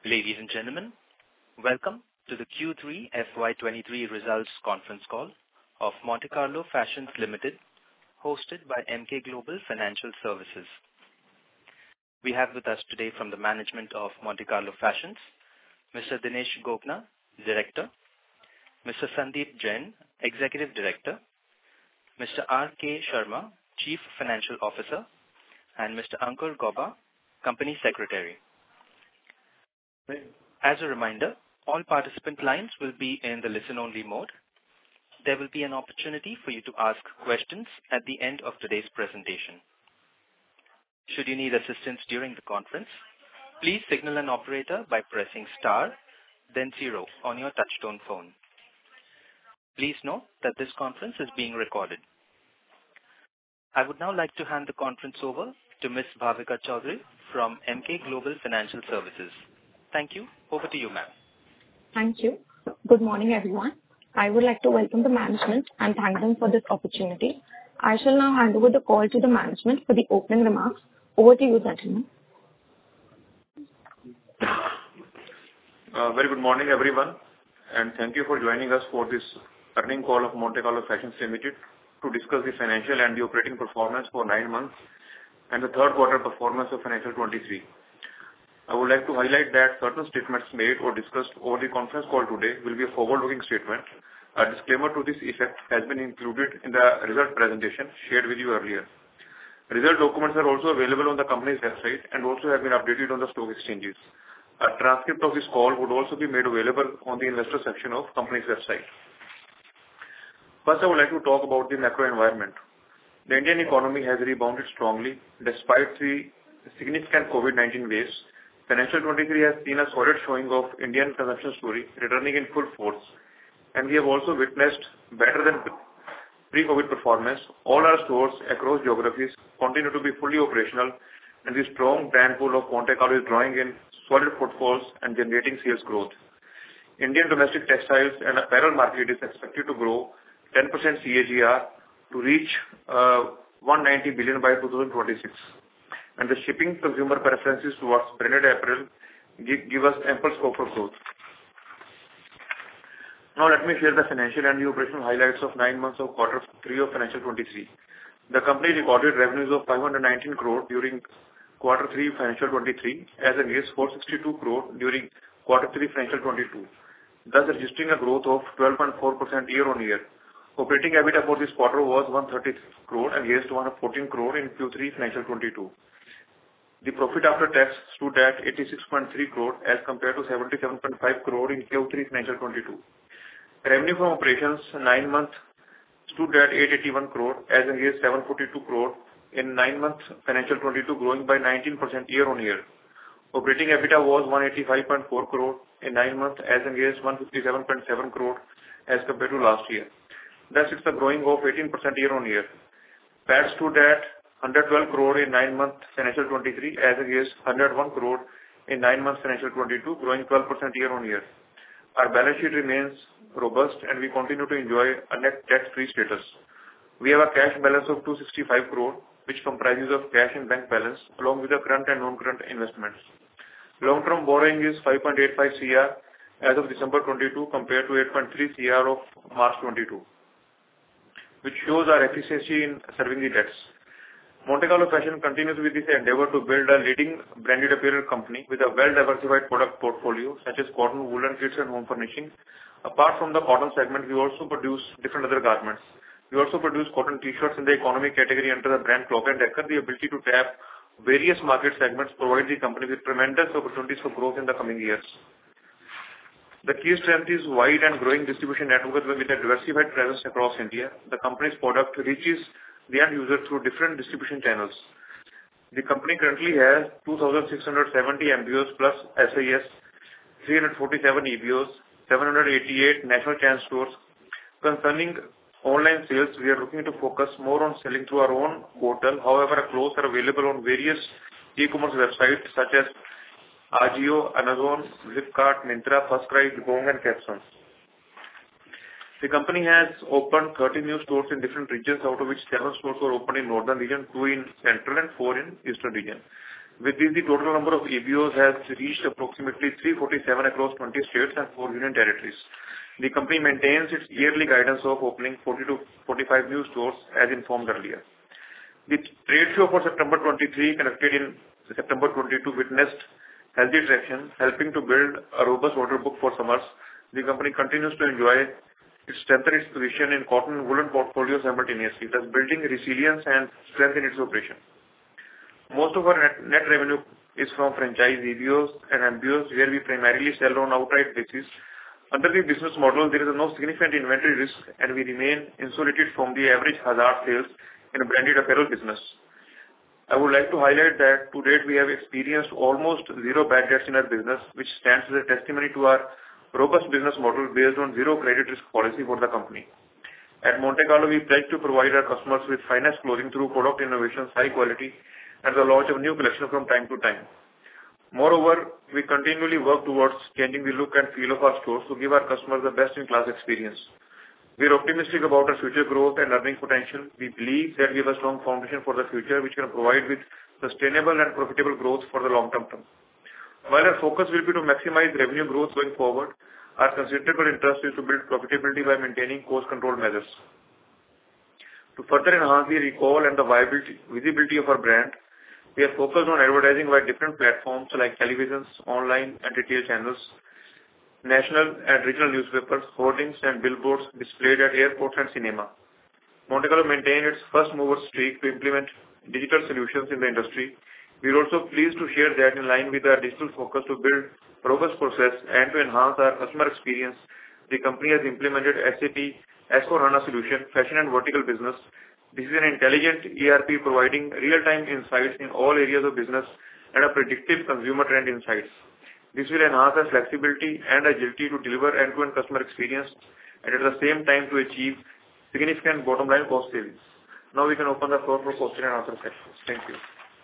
Ladies and gentlemen, welcome to the Q3 FY23 results conference call of Monte Carlo Fashions Limited, hosted by Emkay Global Financial Services. We have with us today from the management of Monte Carlo Fashions, Mr. Dinesh Gogna, Director, Mr. Sandeep Jain, Executive Director, Mr. R.K. Sharma, Chief Financial Officer, and Mr. Ankur Gauba, Company Secretary. As a reminder, all participant lines will be in the listen-only mode. There will be an opportunity for you to ask questions at the end of today's presentation. Should you need assistance during the conference, please signal an operator by pressing star, then 0 on your touchtone phone. Please note that this conference is being recorded. I would now like to hand the conference over to Ms. Bhavika Chaudhary from Emkay Global Financial Services. Thank you. Over to you, ma'am. Thank you. Good morning, everyone. I would like to welcome the management and thank them for this opportunity. I shall now hand over the call to the management for the opening remarks. Over to you, gentlemen. Very good morning, everyone, and thank you for joining us for this earnings call of Monte Carlo Fashions Limited to discuss the financial and the operating performance for 9 months and the third quarter performance of financial 23. I would like to highlight that certain statements made or discussed over the conference call today will be a forward-looking statement. A disclaimer to this effect has been included in the result presentation shared with you earlier. Result documents are also available on the company's website and also have been updated on the stock exchanges. A transcript of this call would also be made available on the investor section of company's website. First, I would like to talk about the macro environment. The Indian economy has rebounded strongly despite the significant COVID-19 waves. Financial 23 has seen a solid showing of Indian consumption story returning in full force, and we have also witnessed better than pre-COVID performance. All our stores across geographies continue to be fully operational, and the strong brand pool of Monte Carlo is drawing in solid footfalls and generating sales growth. Indian domestic textiles and apparel market is expected to grow 10% CAGR to reach 190 billion by 2026. And the shipping consumer preferences towards branded apparel give us ample scope for growth. Now let me share the financial and the operational highlights of 9 months of quarter 3 of financial 23. The company recorded revenues of 519 crore during quarter 3 financial 23 as against 462 crore during quarter 3 financial 22, thus registering a growth of 12.4% year-on-year. Operating EBITDA for this quarter was 130 crore against 114 crore in Q3 financial 22. The profit after tax stood at 86.3 crore as compared to 77.5 crore in Q3 financial 22. Revenue from operations 9 months stood at 881 crore as against 742 crore in 9 months financial 22, growing by 19% year-on-year. Operating EBITDA was 185.4 crore in 9 months as against 157.7 crore as compared to last year. Thus, it's a growing of 18% year-on-year. PAT stood at 112 crore in 9 months financial 23 as against 101 crore in 9 months financial 22, growing 12% year-on-year. Our balance sheet remains robust and we continue to enjoy a net debt-free status. We have a cash balance of 265 crore, which comprises of cash and bank balance along with the current and non-current investments. Long-term borrowing is 5.85 CR as of December 22 compared to 8.3 CR of March 22, which shows our efficiency in serving the debts. Monte Carlo Fashion continues with this endeavor to build a leading branded apparel company with a well-diversified product portfolio such as cotton, woolen, kids and home furnishing. Apart from the cotton segment, we also produce different other garments. We also produce cotton t-shirts in the economy category under the brand Clock & Decker. The ability to tap various market segments provide the company with tremendous opportunities for growth in the coming years. The key strength is wide and growing distribution network with a diversified presence across India. The company's product reaches the end user through different distribution channels. The company currently has 2,670 MBOs plus SIS, 347 EBOs, 788 national chain stores. Concerning online sales, we are looking to focus more on selling through our own portal. However, our clothes are available on various e-commerce websites such as Ajio, Amazon, Flipkart, Myntra, FirstCry, Jabong and Capson. The company has opened 30 new stores in different regions, out of which 7 stores were opened in northern region, 2 in central and 4 in eastern region. With this, the total number of EBOs has reached approximately 347 across 20 states and 4 union territories. The company maintains its yearly guidance of opening 40 to 45 new stores as informed earlier. The trade show for September 23 conducted in September 22 witnessed healthy traction, helping to build a robust order book for summers. The company continues to strengthen its position in cotton and woolen portfolio simultaneously, thus building resilience and strength in its operation. Most of our net revenue is from franchise EBOs and MBOs, where we primarily sell on outright basis. Under the business model, there is no significant inventory risk, and we remain insulated from the average hazard sales in a branded apparel business. I would like to highlight that to date we have experienced almost zero bad debts in our business, which stands as a testimony to our robust business model based on zero credit risk policy for the company. At Monte Carlo, we pledge to provide our customers with finest clothing through product innovations, high quality, and the launch of new collection from time to time. Moreover, we continually work towards changing the look and feel of our stores to give our customers the best-in-class experience. We are optimistic about our future growth and earning potential. We believe that we have a strong foundation for the future, which can provide with sustainable and profitable growth for the long-term term. While our focus will be to maximize revenue growth going forward, our considerable interest is to build profitability by maintaining cost control measures. To further enhance the recall and the visibility of our brand, we are focused on advertising via different platforms like televisions, online and retail channels, national and regional newspapers, hoardings and billboards displayed at airports and cinema. Monte Carlo maintained its first mover streak to implement digital solutions in the industry. We are also pleased to share that in line with our digital focus to build robust process and to enhance our customer experience, the company has implemented SAP S/4HANA solution, fashion and vertical business. This is an intelligent ERP providing real-time insights in all areas of business and a predictive consumer trend insights. This will enhance our flexibility and agility to deliver end-to-end customer experience and at the same time to achieve significant bottom line cost savings. Now we can open the floor for question and answer sessions. Thank you.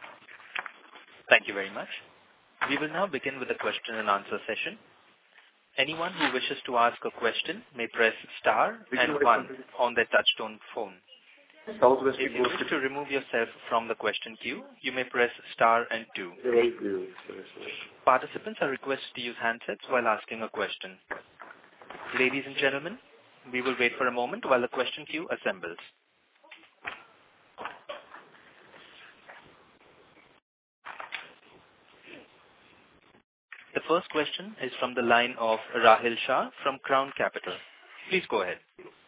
Thank you very much. We will now begin with the question and answer session. Anyone who wishes to ask a question may press star and 1 on their touchtone phone. If you wish to remove yourself from the question queue, you may press star and 2. Participants are requested to use handsets while asking a question. Ladies and gentlemen, we will wait for a moment while the question queue assembles. The first question is from the line of Rahil Shah from Crown Capital. Please go ahead.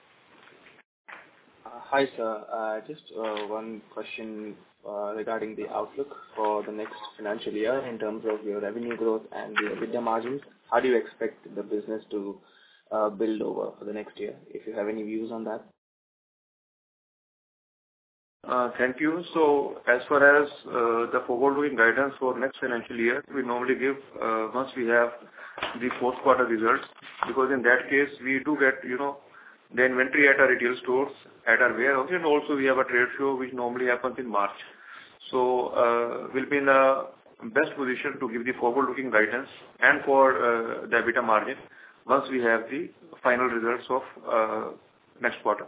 Hi, sir. Just one question regarding the outlook for the next financial year in terms of your revenue growth and the EBITDA margins. How do you expect the business to build over for the next year? If you have any views on that. Thank you. So, as far as the forward-looking guidance for next financial year, we normally give once we have the fourth quarter results, because in that case we do get the inventory at our retail stores, at our warehouse, and also we have a trade show which normally happens in March. So we'll be in the best position to give the forward-looking guidance and for the EBITDA margin once we have the final results of next quarter.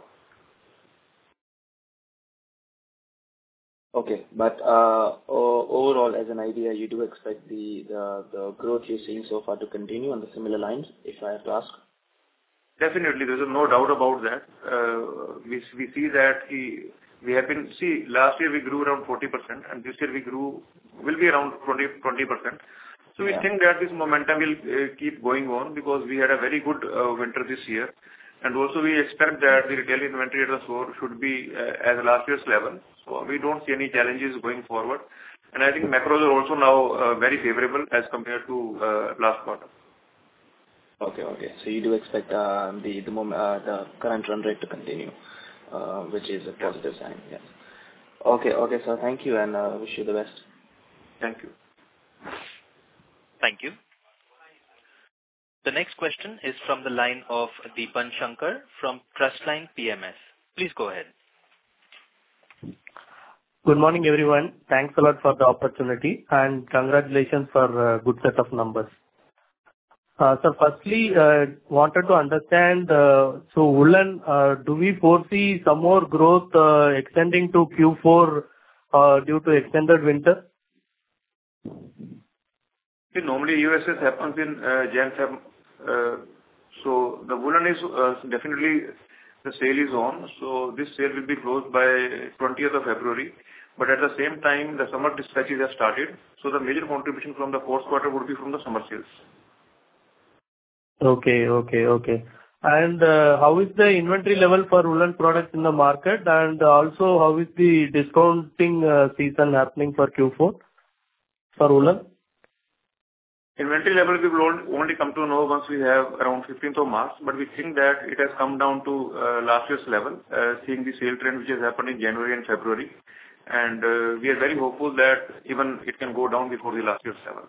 Okay, but overall, as an idea, you do expect the growth you're seeing so far to continue on the similar lines, if I have to ask? Definitely, there's no doubt about that. We see that we have been last year we grew around 40%, and this year will be around 20%. So we think that this momentum will keep going on because we had a very good winter this year, and also we expect that the retail inventory at the store should be at last year's level. So we don't see any challenges going forward, and I think macros are also now very favorable as compared to last quarter. Okay. So you do expect the current run rate to continue, which is a positive sign. Yes. Okay, sir. Thank you, and wish you the best. Thank you. Thank you. The next question is from the line of Deepan Shankar from Trustline PMS. Please go ahead. Good morning, everyone. Thanks a lot for the opportunity, and congratulations for a good set of numbers. So firstly, wanted to understand, so woolen, do we foresee some more growth extending to Q4 due to extended winter? See, normally USS happens in Jan, Feb. So the woolen is definitely the sale is on. So this sale will be closed by 20th of February. But at the same time, the summer dispatches have started. So the major contribution from the fourth quarter would be from the summer sales. Okay. And how is the inventory level for woolen products in the market? And also, how is the discounting season happening for Q4 for woolen? Inventory level we will only come to know once we have around 15th of March, but we think that it has come down to last year's level, seeing the sale trend which has happened in January and February. And we are very hopeful that even it can go down before the last year's level.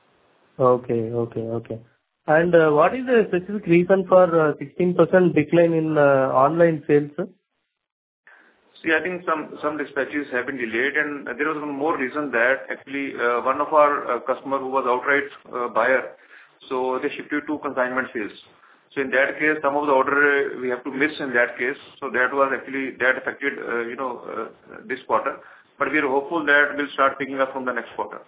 Okay. And what is the specific reason for 16% decline in online sales, sir? See, I think some dispatches have been delayed, and there was one more reason that actually one of our customer who was outright buyer, so they shifted to consignment sales. So in that case, some of the order we have to miss in that case. So that was actually that affected this quarter. But we are hopeful that we'll start picking up from the next quarter.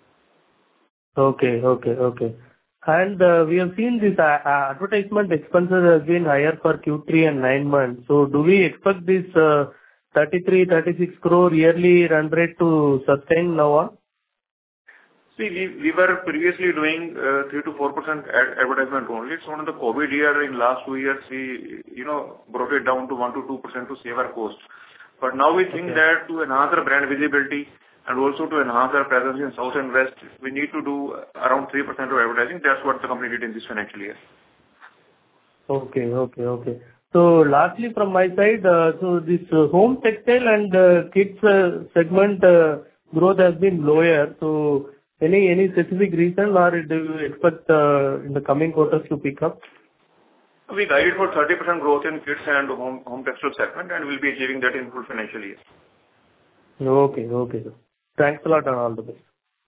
Okay. And we have seen this advertisement expenses has been higher for Q3 and 9 months. So do we expect this 33-36 crore yearly run rate to sustain now on? See, we were previously doing 3 to 4% advertisement only. So on the COVID year in last 2 years, we brought it down to 1 to 2% to save our cost. But now we think that to enhance our brand visibility and also to enhance our presence in South and West, we need to do around 3% of advertising. That's what the company did in this financial year. Okay. So lastly from my side, so this home textile and kids segment growth has been lower. So any specific reason, or do you expect in the coming quarters to pick up? We guided for 30% growth in kids and home textile segment, and we'll be achieving that in full financial year. Okay. Thanks a lot and all the best.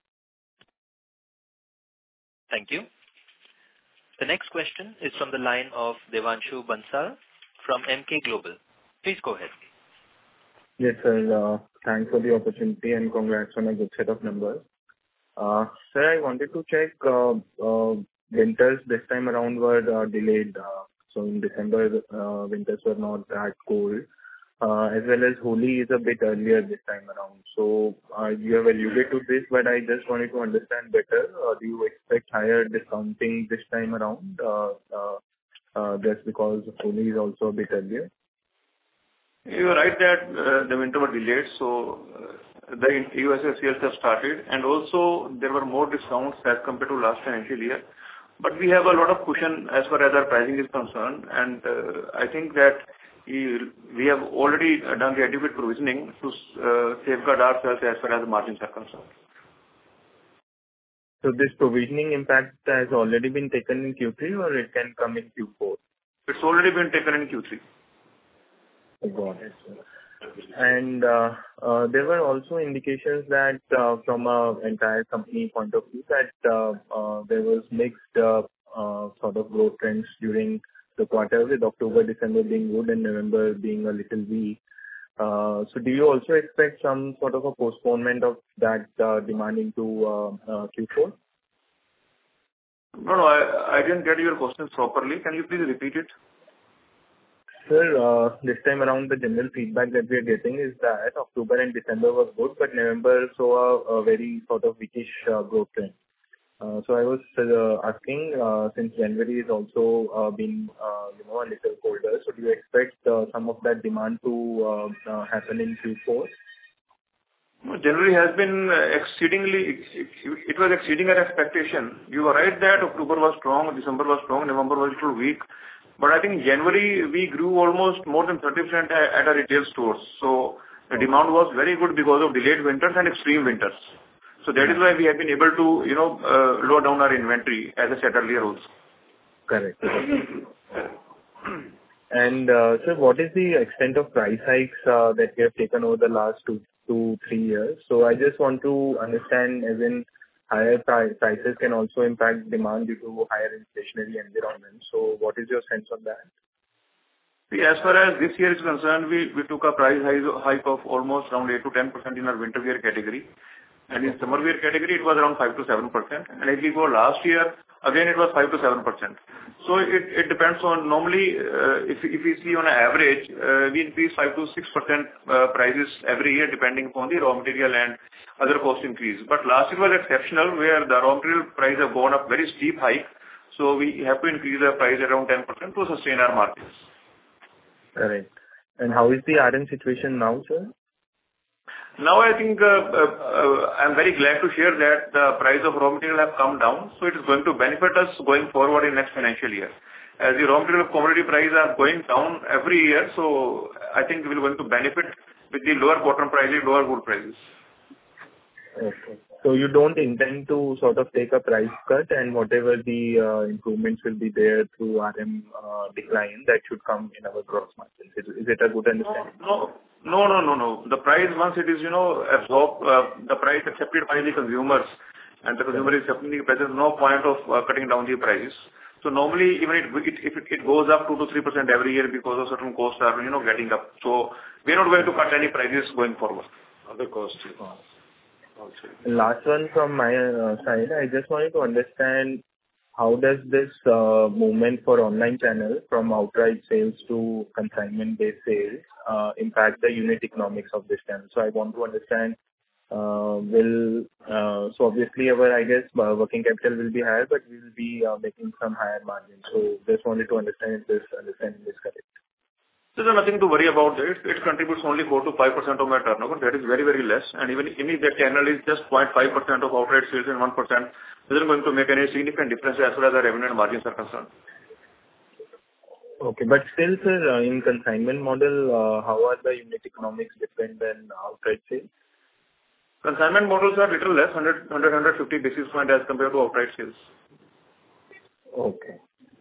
Thank you. The next question is from the line of Devanshu Bansal from Emkay Global. Please go ahead. Yes, sir. Thanks for the opportunity and congrats on a good set of numbers. Sir, I wanted to check winters this time around were delayed. So in December, winters were not that cold. As well as Holi is a bit earlier this time around. So you have alluded to this, but I just wanted to understand better. Do you expect higher discounting this time around just because Holi is also a bit earlier? You are right that the winter was delayed, so the USA sales have started, and also there were more discounts as compared to last financial year. But we have a lot of cushion as far as our pricing is concerned, and I think that we have already done the adequate provisioning to safeguard ourselves as far as the margins are concerned. So this provisioning impact has already been taken in Q3 or it can come in Q4? It's already been taken in Q3. Got it, sir. And there were also indications that from an entire company point of view that there was mixed sort of growth trends during the quarter, with October, December being good and November being a little weak. So do you also expect some sort of a postponement of that demand into Q4? No, I didn't get your question properly. Can you please repeat it? Sir, this time around the general feedback that we are getting is that October and December was good, but November saw a very sort of weakish growth trend. So I was asking, since January is also been a little colder, so do you expect some of that demand to happen in Q4? No, January has been it was exceeding our expectation. You are right that October was strong, December was strong, November was a little weak. But I think January we grew almost more than 30% at our retail stores. So the demand was very good because of delayed winters and extreme winters. So that is why we have been able to, lower down our inventory, as I said earlier also. Correct. And sir, what is the extent of price hikes that we have taken over the last 2-3 years? So I just want to understand, as in higher prices can also impact demand due to higher inflationary environment. So what is your sense on that? See, as far as this year is concerned, we took a price hike of almost around 8 to 10% in our winter wear category. And in summer wear category, it was around 5 to 7%. And if we go last year, again, it was 5 to 7%. So it depends on normally, if we see on an average, we increase 5 to 6% prices every year, depending upon the raw material and other cost increase. But last year was exceptional, where the raw material price have gone up very steep hike. So we have to increase the price around 10% to sustain our margins. Correct. And how is the RM situation now, sir? Now I think I'm very glad to share that the price of raw material have come down, so it is going to benefit us going forward in next financial year. As the raw material commodity prices are going down every year, so I think we're going to benefit with the lower cotton prices, lower wool prices. Okay. So you don't intend to sort of take a price cut, and whatever the improvements will be there through RM decline, that should come in our gross margins. Is it a good understanding? No. The price, once it is, absorbed, the price accepted by the consumers, and the consumer is accepting the price, there's no point of cutting down the price. So normally, even if it goes up 2 to 3% every year because of certain costs are, getting up. So we're not going to cut any prices going forward. Other costs. Last one from my side, I just wanted to understand how does this movement for online channel from outright sales to consignment-based sales impact the unit economics of this channel? So I want to understand, so obviously our, I guess, working capital will be higher, but we will be making some higher margins. So just wanted to understand if this understanding is correct. There's nothing to worry about it. It contributes only 4 to 5% of my turnover. That is very, very less. And even if that channel is just 0.5% of outright sales and 1%, isn't going to make any significant difference as far as the revenue and margins are concerned. Okay, but still, sir, in consignment model, how are the unit economics different than outright sales? Consignment models are little less, 150 basis points as compared to outright sales. Okay.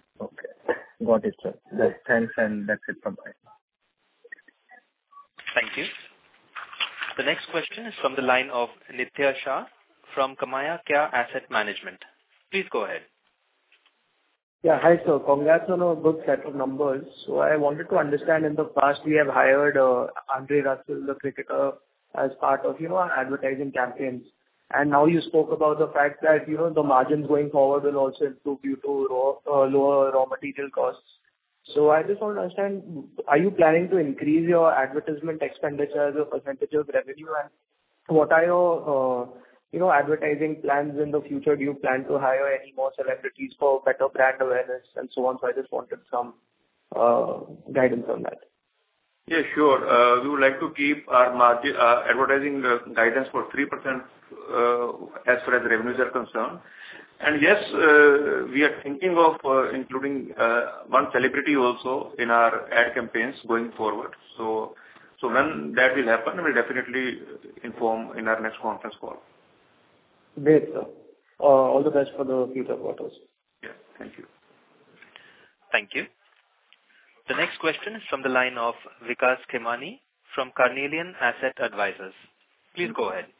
Got it, sir. Thanks, and that's it from my side. Thank you. The next question is from the line of Nitya Shah from Kamaya Kya Asset Management. Please go ahead. Yeah, hi sir. Congrats on a good set of numbers. So I wanted to understand, in the past we have hired Andre Russell, the cricketer, as part of our advertising campaigns. And now you spoke about the fact that the margins going forward will also improve due to lower raw material costs. So I just want to understand, are you planning to increase your advertisement expenditure as a percentage of revenue, and what are your advertising plans in the future? Do you plan to hire any more celebrities for better brand awareness and so on? So I just wanted some guidance on that. Yeah, sure. We would like to keep our margin, advertising guidance for 3% as far as revenues are concerned. And yes, we are thinking of including one celebrity also in our ad campaigns going forward. So when that will happen, we'll definitely inform in our next conference call. Great, sir. All the best for the future quarters. Yeah, thank you. Thank you. The next question is from the line of Vikas Khemani from Carnelian Asset Advisors. Please go ahead.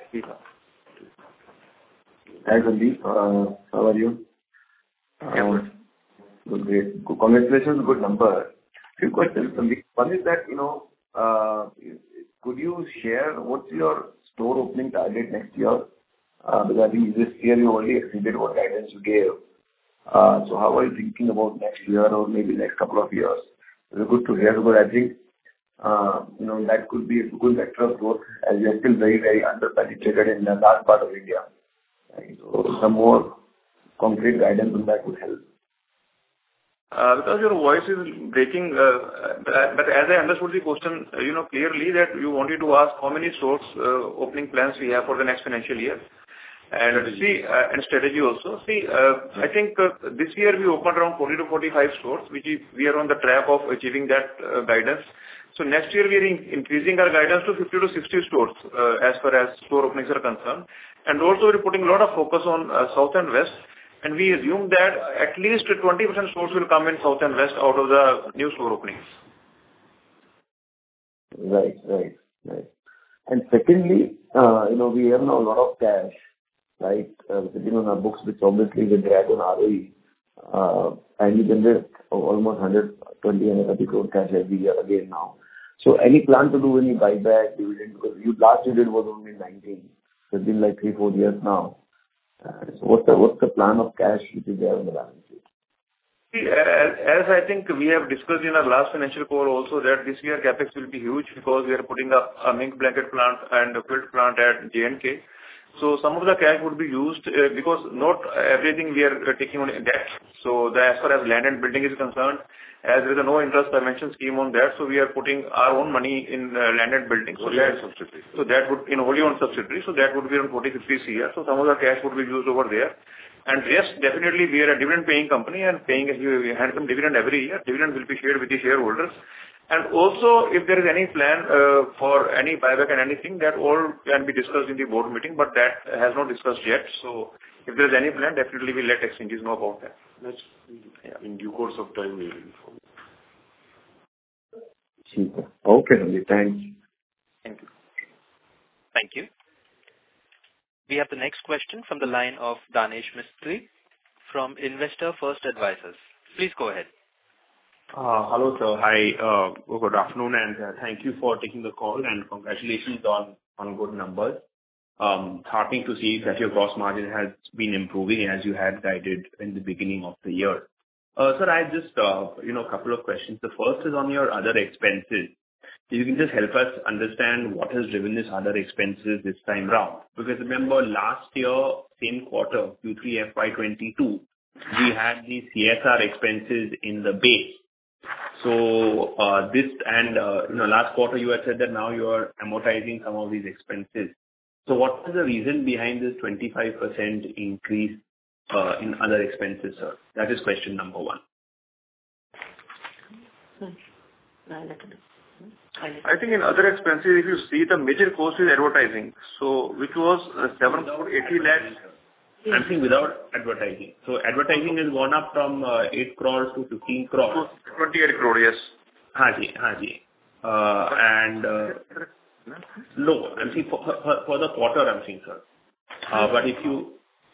Hi, Sandeep. How are you? Good, great. Congratulations, good number. Few questions, Sandeep. One is that, could you share what's your store opening target next year? Because I think this year you already exceeded what guidance you gave. So how are you thinking about next year or maybe next couple of years? It's good to hear, because I think that could be a good vector of growth, as we are still very, very under-penetrated in the large part of India. Right? So some more concrete guidance on that would help. Because your voice is breaking, but as I understood the question, clearly that you wanted to ask how many stores opening plans we have for the next financial year. And and strategy also. I think this year we opened around 40 to 45 stores, which we are on the track of achieving that guidance. So next year we are increasing our guidance to 50 to 60 stores as far as store openings are concerned. And also we're putting a lot of focus on South and West. And we assume that at least 20% stores will come in South and West out of the new store openings. Right. And secondly, we have now a lot of cash, right, sitting on our books, which obviously will drag on ROE, and you generate almost 130 crore cash every year again now. So any plan to do any buyback, dividend? Because last you did was only 19. It's been like 3-4 years now. So what's the plan of cash which is there on the balance sheet? See, as I think we have discussed in our last financial call also, that this year CapEx will be huge because we are putting up a mink blanket plant and a quilt plant at J&K. So some of the cash would be used because not everything we are taking on debt. So as far as land and building is concerned, as there is a no interest dimension scheme on that, so we are putting our own money in land and building. So that would in wholly owned subsidiary. So that would be around 40-50 CR. So some of the cash would be used over there. And yes, definitely we are a dividend paying company and paying a handsome dividend every year. Dividend will be shared with the shareholders. And also, if there is any plan for any buyback and anything, that all can be discussed in the board meeting, but that has not discussed yet. So if there is any plan, definitely we'll let exchanges know about that. That's in due course of time we will inform. Okay, Ranjit. Thanks. Thank you. Thank you. We have the next question from the line of Danesh Mistry from Investor First Advisors. Please go ahead. Hello, sir. Hi, good afternoon, and thank you for taking the call, and congratulations on good numbers. Heartening to see that your gross margin has been improving as you had guided in the beginning of the year. Sir, I just, a couple of questions. The first is on your other expenses. You can just help us understand what has driven this other expenses this time round. Because remember last year, same quarter, Q3 FY22, we had the CSR expenses in the base. So this and last quarter you had said that now you are amortizing some of these expenses. So what is the reason behind this 25% increase in other expenses, sir? That is question number one. I think in other expenses, if you see the major cost is advertising. So which was 7.80 lakhs. I'm saying without advertising. So advertising has gone up from 8 crores to 15 crores. 28 crore, yes. Haji. And no, I'm saying for the quarter, I'm saying, sir. But if you...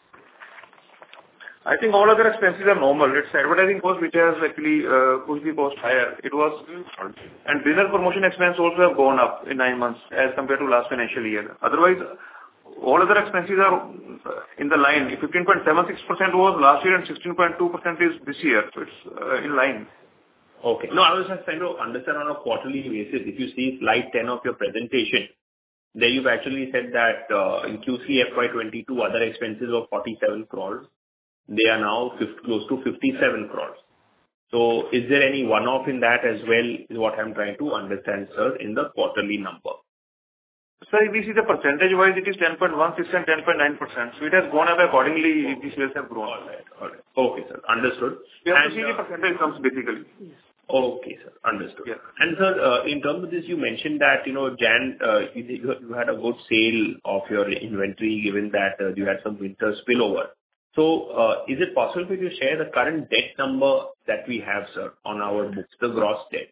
I think all other expenses are normal. It's advertising cost which has actually pushed the cost higher. It was, and business promotion expense also have gone up in 9 months as compared to last financial year. Otherwise, all other expenses are in the line. 15.76% was last year and 16.2% is this year. So it's in line. Okay. No, I was just trying to understand on a quarterly basis. If you see slide 10 of your presentation, there you've actually said that in Q3 FY22, other expenses were 47 crores. They are now close to 57 crores. So is there any one-off in that as well is what I'm trying to understand, sir, in the quarterly number? So if we see the percentage-wise, it is 10.16 and 10.9%. So it has gone up accordingly if the sales have grown. All right. Okay, sir. Understood. We have to see the percentage comes basically. Okay, sir. Understood. Yeah. And sir, in terms of this, you mentioned that, Jan, you had a good sale of your inventory given that you had some winter spillover. So is it possible for you to share the current debt number that we have, sir, on our books, the gross debt?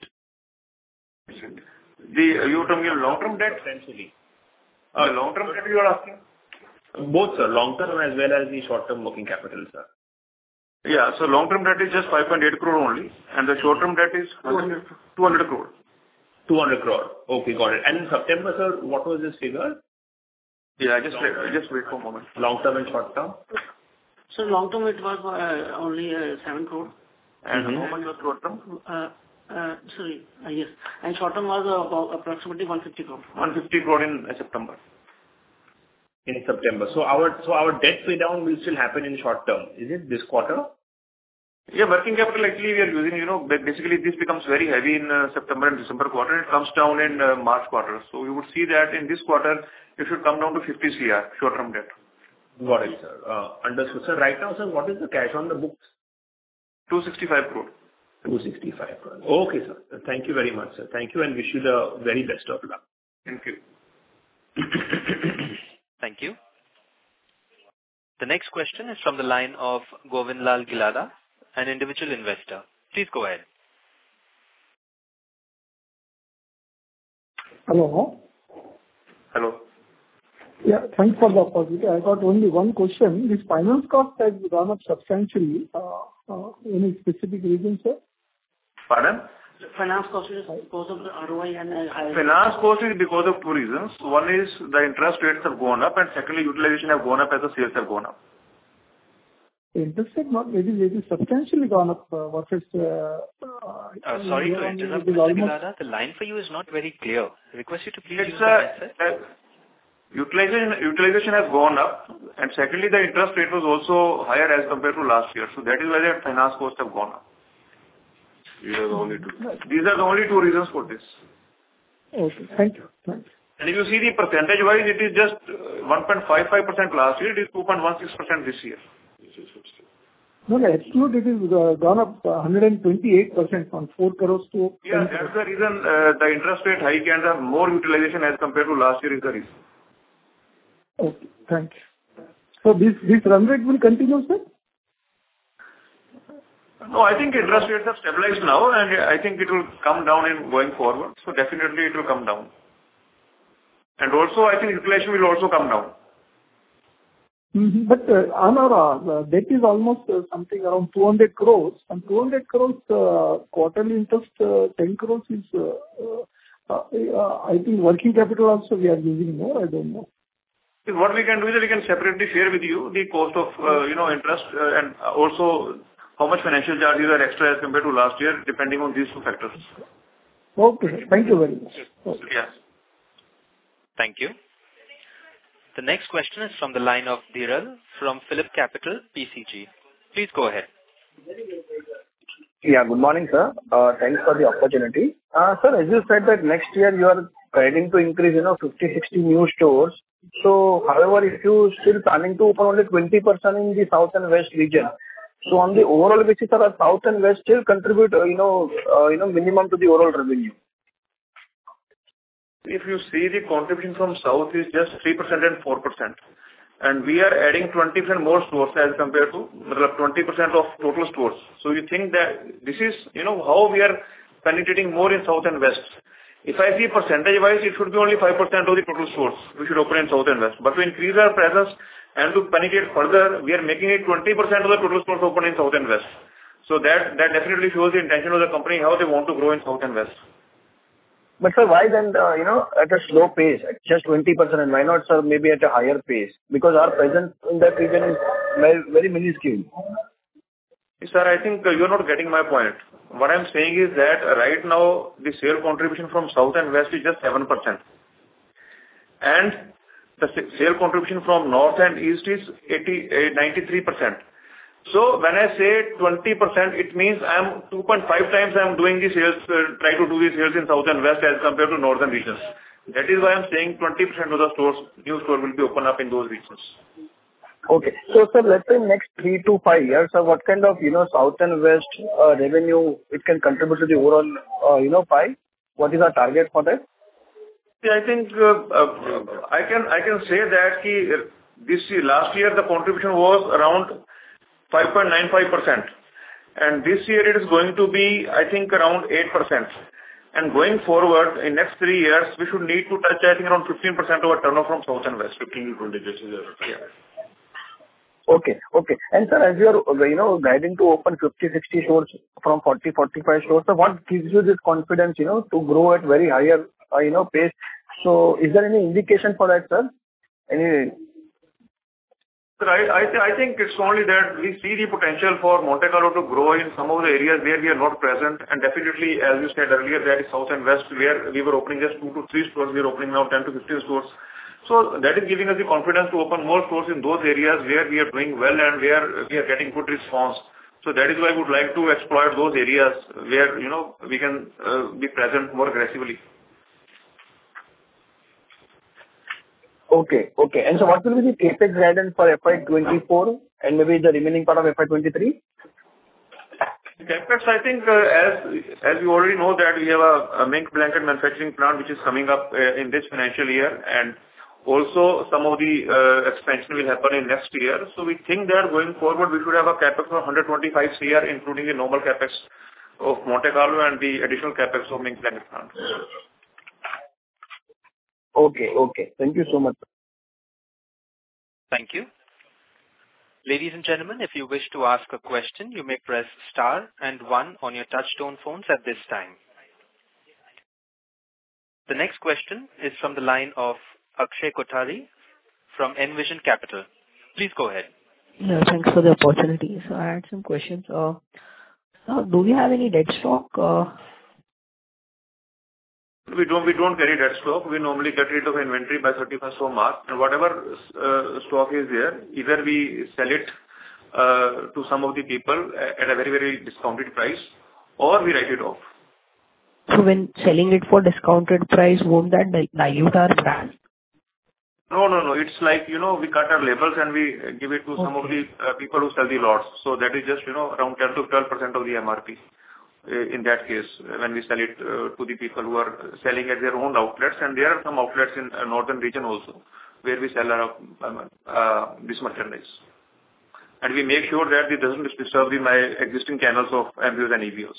You talking long-term debt? Essentially. The long-term debt you are asking? Both, sir. Long-term as well as the short-term working capital, sir. Yeah. So long-term debt is just 5.8 crore only. And the short-term debt is 200 crore. 200 crore. Okay, got it. And in September, sir, what was this figure? Yeah, just wait for a moment. Long-term and short-term? So long-term it was only 7 crore. And how much was short-term? Yes. And short-term was about approximately 150 crore. 150 crore in September. In September. So our debt pay down will still happen in short term. Is it this quarter? Yeah, working capital actually we are using, basically this becomes very heavy in September and December quarter. It comes down in March quarter. So we would see that in this quarter, it should come down to 50 CR, short-term debt. Got it, sir. Understood. Sir, right now, sir, what is the cash on the books? 265 crore. 265 crore. Okay, sir. Thank you very much, sir. Thank you and wish you the very best of luck. Thank you. Thank you. The next question is from the line of Govindlal Gilada, an individual investor. Please go ahead. Hello. Hello. Yeah, thanks for the opportunity. I got only one question. This finance cost has gone up substantially. Any specific reason, sir? Pardon? Finance cost is because of the ROI and higher. Finance cost is because of two reasons. One is the interest rates have gone up, and secondly, utilization have gone up as the sales have gone up. Interest rate not very substantially gone up versus. Sorry to interrupt, Mr. Gilada. The line for you is not very clear. I request you to please use the headset. Utilization has gone up, and secondly, the interest rate was also higher as compared to last year. So that is why the finance costs have gone up. These are the only two. These are the only two reasons for this. Okay. Thank you. Thanks. And if you see the percentage-wise, it is just 1.55% last year. It is 2.16% this year. No, absolute it is gone up 128% from 4 crores to. Yeah, that's the reason the interest rate hike and the more utilization as compared to last year is the reason. Okay, thanks. So this run rate will continue, sir? No, I think interest rates have stabilized now, and I think it will come down in going forward. So definitely it will come down. And also, I think utilization will also come down. Mm-hmm. But on our debt is almost something around 200 crores. And 200 crores quarterly interest, 10 crores is, I think working capital also we are using more. I don't know. What we can do is we can separately share with you the cost of interest and also how much financial charges are extra as compared to last year, depending on these two factors. Okay. Thank you very much. Okay. Yeah. Thank you. The next question is from the line of Dhiral from Phillip Capital, PCG. Please go ahead. Yeah, good morning, sir. Thanks for the opportunity. Sir, as you said that next year you are planning to increase, 50, 60 new stores. So, however, if you still planning to open only 20% in the south and west region, so on the overall basis, sir, south and west still contribute, minimum to the overall revenue. If you see the contribution from south is just 3% and 4%. And we are adding 20% more stores as compared to 20% of total stores. So you think that this is, how we are penetrating more in south and west. If I see percentage-wise, it should be only 5% of the total stores we should open in south and west. But to increase our presence and to penetrate further, we are making it 20% of the total stores open in south and west. So that definitely shows the intention of the company, how they want to grow in south and west. But sir, why then, at a slow pace, at just 20%, and why not, sir, maybe at a higher pace? Because our presence in that region is very minuscule. Sir, I think you're not getting my point. What I'm saying is that right now, the sale contribution from south and west is just 7%. And the sale contribution from north and east is 93%. So when I say 20%, it means I'm 2.5 times I'm doing the sales, try to do the sales in south and west as compared to northern regions. That is why I'm saying 20% of the stores, new store will be open up in those regions. Okay. So, sir, let's say next 3 to 5 years, so what kind of, south and west revenue it can contribute to the overall, pie? What is our target for that? Yeah, I think I can say that last year the contribution was around 5.95%. And this year it is going to be, I think, around 8%. And going forward, in next 3 years, we should need to touch, I think, around 15% of our turnover from south and west. 15 to 20%. Yeah. Okay. And sir, as you are, guiding to open 50, 60 stores from 40, 45 stores, so what gives you this confidence, to grow at very higher, pace? So is there any indication for that, sir? Sir, I think it's only that we see the potential for Monte Carlo to grow in some of the areas where we are not present. And definitely, as you said earlier, that is south and west, where we were opening just 2 to 3 stores. We are opening now 10 to 15 stores. So that is giving us the confidence to open more stores in those areas where we are doing well and where we are getting good response. So that is why I would like to exploit those areas where, we can be present more aggressively. Okay. And so what will be the CapEx guidance for FY24 and maybe the remaining part of FY23? CapEx, I think, as you already know that we have a mink blanket manufacturing plant which is coming up in this financial year, and also some of the expansion will happen in next year. So we think that going forward we should have a CapEx of 125 CR, including the normal CapEx of Monte Carlo and the additional CapEx of mink blanket plant. Okay. Thank you so much. Thank you. Ladies and gentlemen, if you wish to ask a question, you may press star and 1 on your touchtone phones at this time. The next question is from the line of Akshay Kothari from Envision Capital. Please go ahead. Yeah, thanks for the opportunity. So I had some questions. Do we have any dead stock? We don't carry dead stock. We normally get rid of inventory by 31st of March. And whatever stock is there, either we sell it to some of the people at a very, very discounted price, or we write it off. So when selling it for discounted price, won't that dilute our brand? No. It's like, we cut our labels and we give it to some of the people who sell the lots. So that is just, around 10 to 12% of the MRP. In that case, when we sell it to the people who are selling at their own outlets, and there are some outlets in northern region also where we sell this merchandise. And we make sure that it doesn't disturb my existing channels of MBOs and EBOs.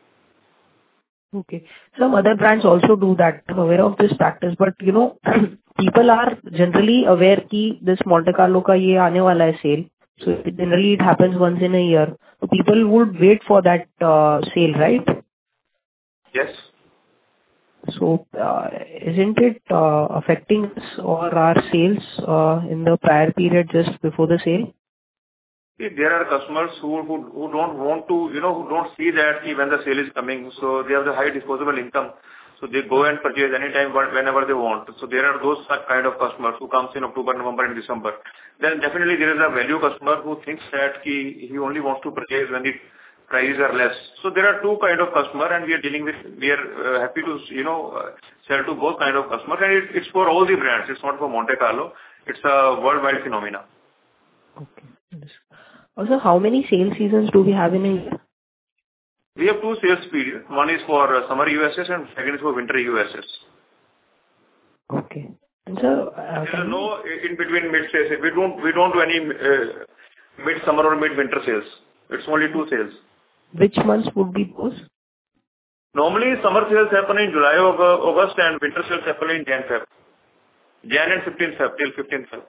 Okay. Some other brands also do that. I'm aware of this practice, but people are generally aware that this Monte Carlo ka ye aane wala hai sale. So generally it happens once in a year. So people would wait for that sale, right? Yes. So isn't it affecting us or our sales in the prior period just before the sale? There are customers who don't want to, who don't see that when the sale is coming. So they have the high disposable income. So they go and purchase anytime, whenever they want. So there are those kind of customers who comes in October, November and December. Then definitely there is a value customer who thinks that he only wants to purchase when the prices are less. So there are two kind of customer, and we are happy to, sell to both kind of customers. And it's for all the brands. It's not for Monte Carlo. It's a worldwide phenomena. Okay. Also, how many sales seasons do we have in a year? We have two sales periods. One is for summer USS and second is for winter USS. Okay. And so, there are no in between mid sales. We don't do any mid-summer or mid-winter sales. It's only two sales. Which months would be those? Normally, summer sales happen in July, August, and winter sales happen in Jan and 15th Feb, till 15th Feb.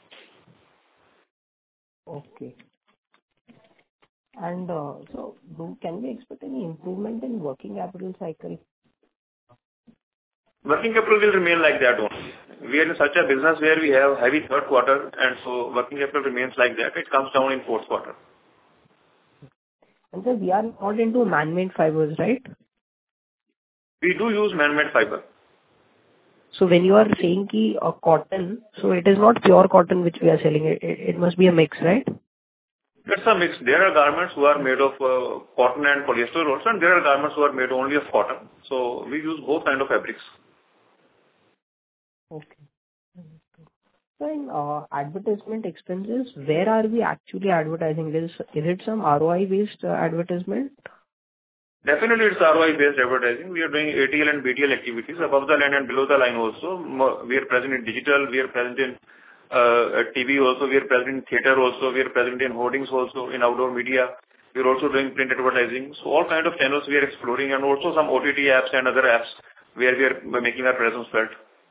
Okay. And can we expect any improvement in working capital cycle? Working capital will remain like that only. We are in such a business where we have heavy third quarter, and so working capital remains like that. It comes down in fourth quarter. And so we are not into man-made fibers, right? We do use man-made fiber. So when you are saying cotton, so it is not pure cotton which we are selling. It must be a mix, right? It's a mix. There are garments who are made of cotton and polyester also, and there are garments who are made only of cotton. So we use both kind of fabrics. Okay. So in advertisement expenses, where are we actually advertising? Is it some ROI based advertisement? Definitely it's ROI based advertising. We are doing ATL and BTL activities above the line and below the line also. We are present in digital, we are present in TV also, we are present in theatre also, we are present in hoardings also, in outdoor media. We are also doing print advertising. So all kind of channels we are exploring, and also some OTT apps and other apps where we are making our presence felt.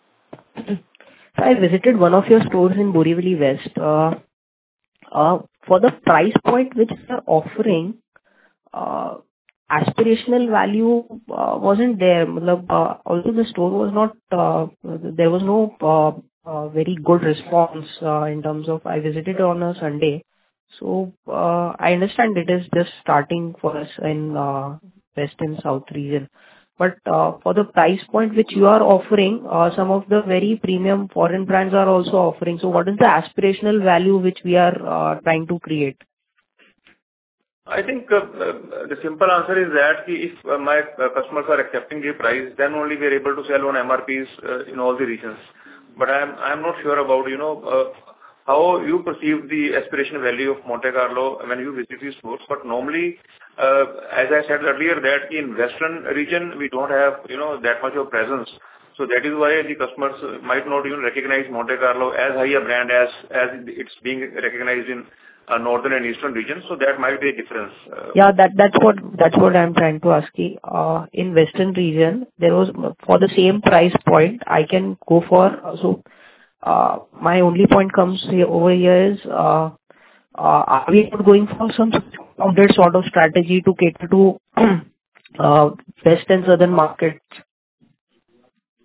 I visited one of your stores in Borivali West. For the price point which you are offering, aspirational value wasn't there. Although the store was not, there was no very good response in terms of, I visited on a Sunday. So I understand it is just starting for us in West and South region. But for the price point which you are offering, some of the very premium foreign brands are also offering. So what is the aspirational value which we are trying to create? I think the simple answer is that if my customers are accepting the price, then only we are able to sell on MRPs in all the regions. But I am not sure about how you perceive the aspirational value of Monte Carlo when you visit these stores. But normally, as I said earlier, that in Western region we don't have that much of presence. So that is why the customers might not even recognize Monte Carlo as high a brand as it's being recognized in northern and eastern regions. So that might be a difference. Yeah, that's what I'm trying to ask you. In Western region, there was for the same price point I can go for. My only point comes over here is, are we not going for some compounded sort of strategy to cater to West and Southern markets?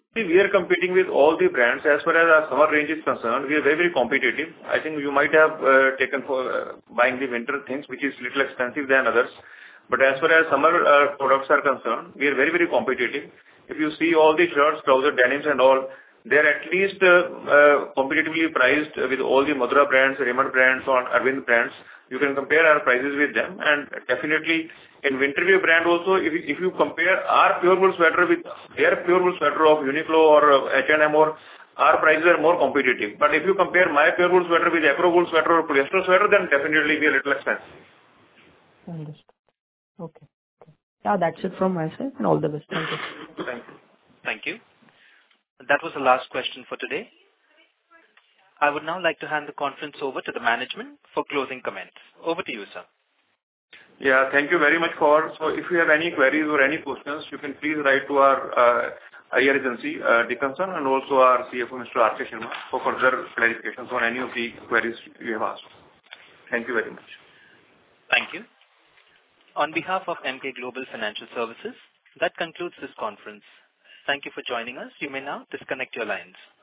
we are competing with all the brands. As far as our summer range is concerned, we are very, very competitive. I think you might have taken for buying the winter things, which is little expensive than others. But as far as summer products are concerned, we are very, very competitive. If you see all the shirts, trousers, denims and all, they are at least competitively priced with all the Madura brands, Raymond brands or Arvind brands. You can compare our prices with them, and definitely in winter wear brand also, if you compare our pure wool sweater with their pure wool sweater of Uniqlo or H&M, or our prices are more competitive. But if you compare my pure wool sweater with Acro wool sweater or polyester sweater, then definitely be a little expensive. Understood. Okay. Yeah, that's it from my side, and all the best. Thank you. Thank you. Thank you. That was the last question for today. I would now like to hand the conference over to the management for closing comments. Over to you, sir. Yeah, thank you very much so if you have any queries or any questions, you can please write to our IR agency, Dickinson, and also our CFO, Mr. R.K. Sharma, for further clarifications on any of the queries you have asked. Thank you very much. Thank you. On behalf of Emkay Global Financial Services, that concludes this conference. Thank you for joining us. You may now disconnect your lines.